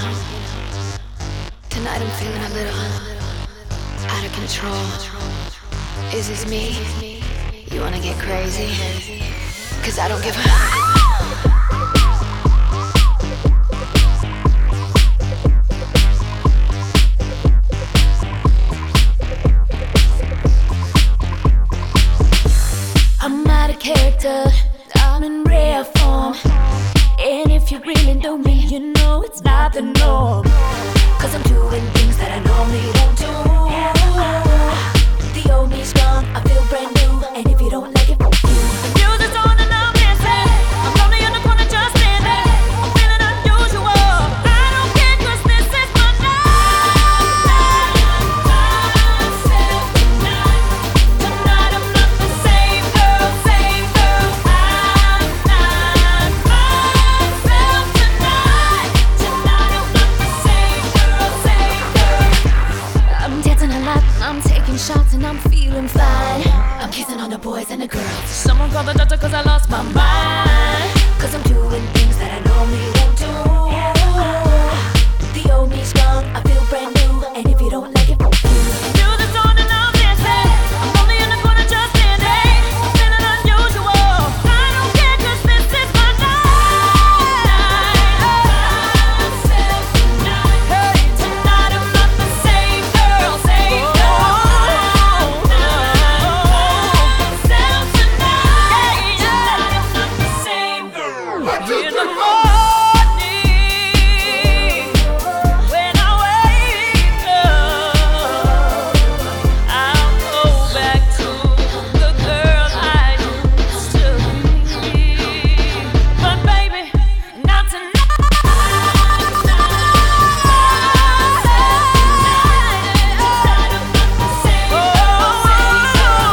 Tonight I'm feeling a little out of control. Is this me? You wanna get crazy? 'Cause I don't give a I'm out of character, I'm in rare form. And if you really know me, you know it's not the norm. 'Cause I'm doing things that I normally don't do. The old me's gone, I feel brand new. And if you don't like it, fuck you. The music's on and I'm dancing. I'm lonely in the corner just standing. I'm feeling unusual. I don't care 'cause this is my night. Tonight I'm not the same girl, same girl. I'm not myself tonight. Tonight I'm not the same girl, same girl. I'm dancing a lot, I'm taking shots and I'm feeling fine. I'm kissing on the boys and the girls. Someone call the doctor 'cause I lost my mind. 'Cause I'm doing things that I normally don't do. The old me's gone, I feel brand new. And if you don't like it, fuck you. Music's on and I'm dancing. I'm only in the corner just standing. I'm feeling unusual. I don't care 'cause this is my night. Myself tonight. Hey, tonight I'm not the same girl, same girl. Myself tonight. Tonight I'm not the same girl. In the morning, when I wake up, I'll go back to the girl I used to be. But baby, not tonight. Tonight I'm not the same girl, same girl.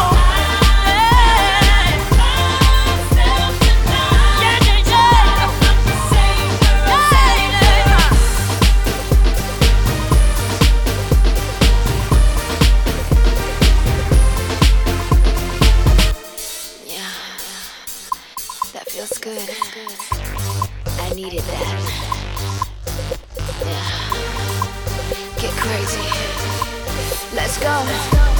Myself tonight. Yeah, yeah, yeah. I'm not the same girl, same girl. Yeah, that feels good. I needed that. Yeah, get crazy. Let's go.